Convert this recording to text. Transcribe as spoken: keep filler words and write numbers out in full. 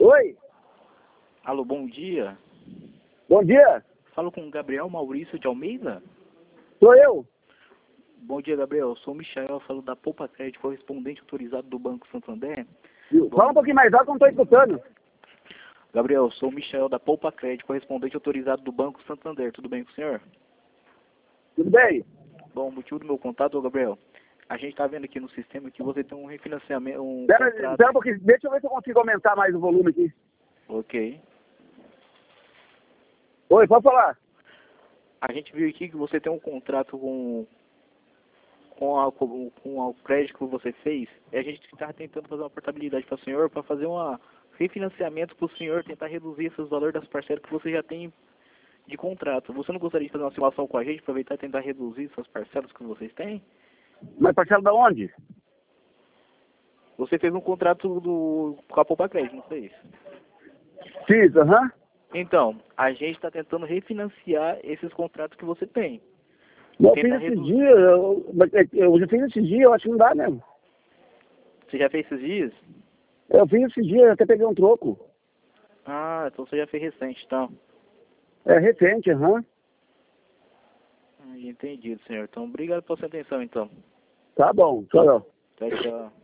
Oi, Alô, bom dia. bom dia, Falo com o Gabriel Maurício de Almeida? sou eu. Bom dia, Gabriel. Eu sou o Michael, falo da Poupa Crédito, correspondente autorizado do Banco Santander. Fala um pouquinho mais alto que eu não estou escutando. Gabriel, eu sou o Michael da Poupa Crédito, correspondente autorizado do Banco Santander. Tudo bem com o senhor? Tudo bem? Bom, o motivo do meu contato, ô, Gabriel, a gente está vendo aqui no sistema que você tem um refinanciamento, um Espera, contrato... espera um pouquinho, deixa eu ver se eu consigo aumentar mais o volume aqui. Ok. Oi, pode falar. A gente viu aqui que você tem um contrato com, com, a, com, com o crédito que você fez, e a gente está tentando fazer uma portabilidade para o senhor, para fazer um refinanciamento para o senhor, tentar reduzir esses valores das parcelas que você já tem de contrato. Você não gostaria de fazer uma simulação com a gente, aproveitar e tentar reduzir essas parcelas que vocês têm? Mas parcela da onde? Você fez um contrato do, com a Poupa Crédito, não fez? Fiz, aham. Então, a gente está tentando refinanciar esses contratos que você tem. Eu Tentar fiz esses reduzir. dias, eu, mas é que eu já fiz esses dias, eu acho que não dá mesmo. Você já fez esses dias? Eu fiz esses dias, até peguei um troco. Ah, então você já fez recente, então. É recente, aham. Ah, entendido, senhor. Então, obrigado pela sua atenção, então. Tá bom, tchau. Tchau, tchau.